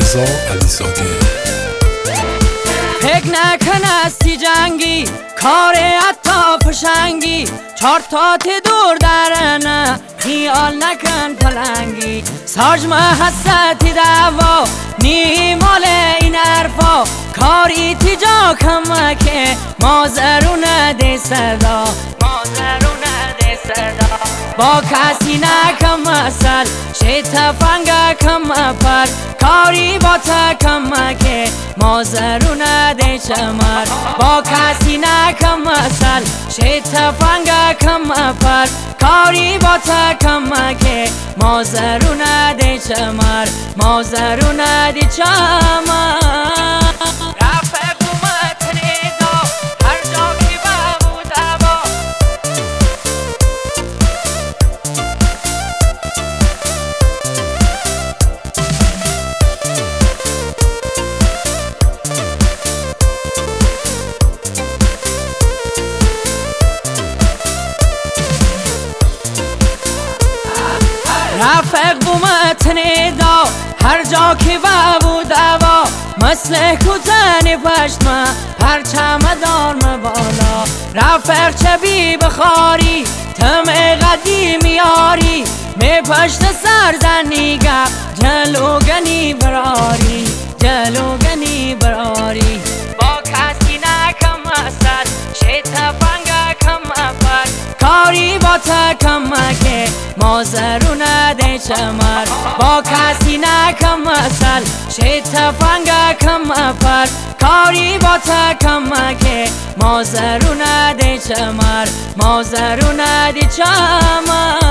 رضا علیزاده. فکر نکن استی جنگی کار حتی فشنگی، چار تات دور درنه خیال نکن پلنگی، ساجمه حستی دوا نی مال این حرفا، کاری تیجا کمکه مازرونه دی صدا، مازرونه دی صدا، با کسی نکم مثل شی تفنگه کم پر، کاری با تا کمکه مازرونه دی چمر، با کسی نکم مثل شی تفنگه کم پر، کاری با تا کمکه مازرونه دی چمر، مازرونه دی چمر. رفق بومتنی دا هر جا که بود دوا، مثل کتنی پشتمه پرچم دارم بالا، رفق چه بی بخاری تم قدیم یاری، می پشت سرزنیگه جلوگنی براری، جلوگنی براری، با کسی نکم مثل شی تفنگه کم پر، کاری با تا کمکه مازرونه دی چمر، با کسی نکم مثل شی تفنگه کم پر، کاری با تا کمکه مازرونه دی چمر، مازرونه دی چمر.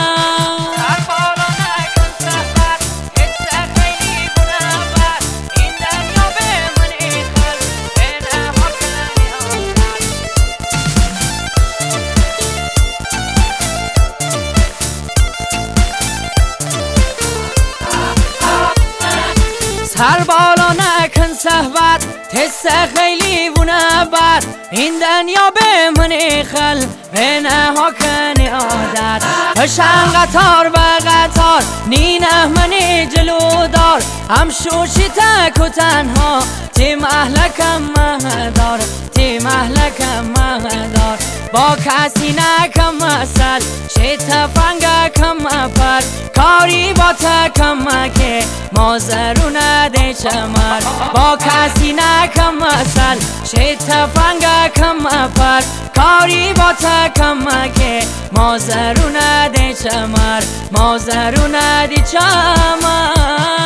سر بالا نکن صحبت تست خیلی و نبت، این دنیا به منی خل به نها کنی عادت، پشن قطار به قطار نینه منی جلو دار، هم شوشی تک و تنها تی محلکم مهدار، تی محلکم مهدار، با کسی نکم مثل شی تفنگه کم پر، کاری با تا کمکه مازرونه دی چمر، با کسی نکم مثل شی تفنگه کم پر، کاری با تا کمکه مازرونه دی چمر، مازرونه دی چمر.